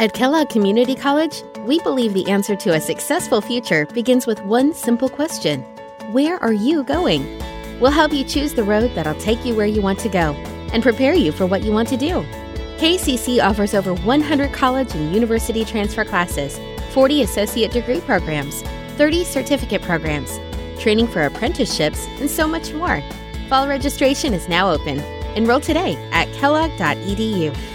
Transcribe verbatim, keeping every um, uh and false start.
At Kellogg Community College, we believe the answer to a successful future begins with one simple question. Where are you going? We'll help you choose the road that'll take you where you want to go and prepare you for what you want to do. K C C offers over one hundred college and university transfer classes, forty associate degree programs, thirty certificate programs, training for apprenticeships, and so much more. Fall registration is now open. Enroll today at kellogg dot e d u.